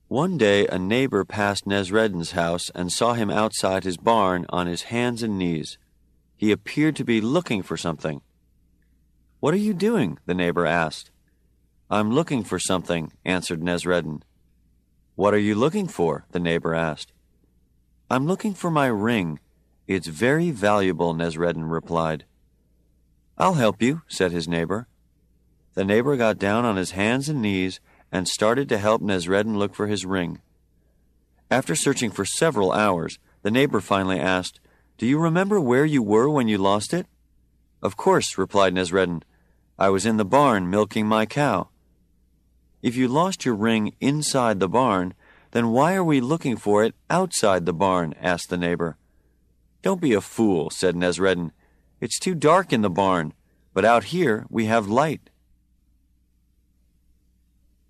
One day a neighbor passed Nesreddin's house and saw him outside his barn on his hands and knees. He appeared to be looking for something. "What are you doing?" the neighbor asked. "I'm looking for something," answered Nesreddin. "What are you looking for?" the neighbor asked. "I'm looking for my ring. It's very valuable," Nesreddin replied. "I'll help you," said his neighbor. The neighbor got down on his hands and knees and started to help Nesreddin look for his ring. After searching for several hours, the neighbor finally asked, "Do you remember where you were when you lost it?" "Of course," replied Nesreddin. "I was in the barn milking my cow." "If you lost your ring inside the barn, then why are we looking for it outside the barn?" asked the neighbor. "Don't be a fool," said Nesreddin. "It's too dark in the barn, but out here we have light."